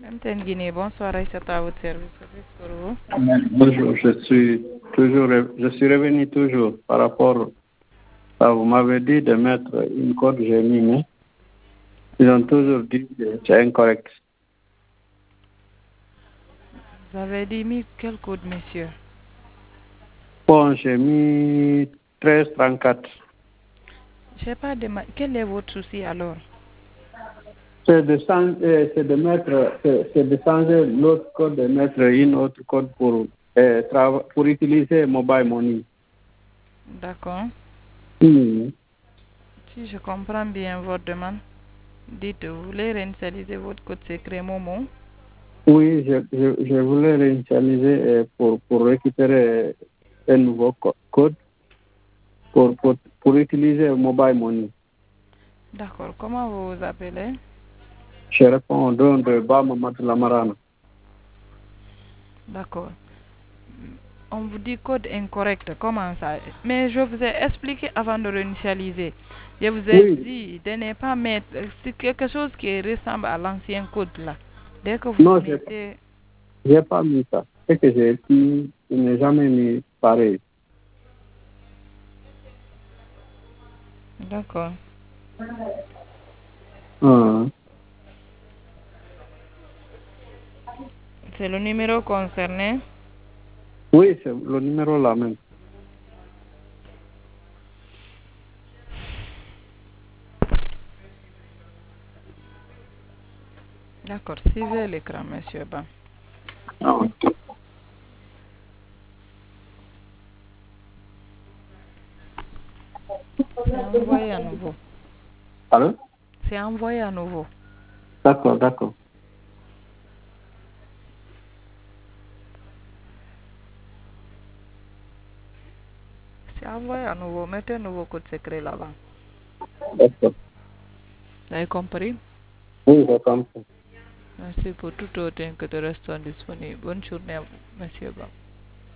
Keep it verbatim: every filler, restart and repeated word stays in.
M T N Guinée, bonsoir, Aïssata à votre service. Qu'est-ce pour vous? Bonjour, je suis toujours, je suis revenu toujours par rapport à, vous m'avez dit de mettre une code, j'ai mis, mais ils ont toujours dit que c'est incorrect. Vous avez dit mis quel code, monsieur? Bon, j'ai mis treize trente-quatre. Je sais pas, de ma... quel est votre souci alors? C'est de, changer, c'est de mettre, c'est, c'est de changer l'autre code, de mettre une autre code pour, euh, trava- pour utiliser mobile money. D'accord. Hmm. Si je comprends bien votre demande, dites, vous voulez réinitialiser votre code secret Momo? Oui, je, je, je voulais réinitialiser euh, pour, pour récupérer un nouveau co- code pour, pour, pour utiliser mobile money. D'accord. Comment vous vous appelez? Je réponds au nom de Bama Lamarana. D'accord. On vous dit code incorrect. Comment ça? Mais je vous ai expliqué avant de réinitialiser. Je vous ai Oui, dit de ne pas mettre... C'est quelque chose qui ressemble à l'ancien code là. Dès que vous non, je mettez... n'ai pas mis ça. Ce que j'ai dit, je n'ai jamais mis pareil. D'accord. Ah. C'est le numéro concerné. Oui, c'est le numéro là même. D'accord. Suivez l'écran, monsieur Ba. Ah, ok. C'est envoyé à nouveau. Allô? C'est envoyé à nouveau. D'accord, d'accord. C'est envoyé à nouveau. Mettez un nouveau code secret là-bas. D'accord. Vous avez compris? Oui, j'ai compris. Merci pour tout autre que de rester disponible. Bonne journée à vous, monsieur Ba.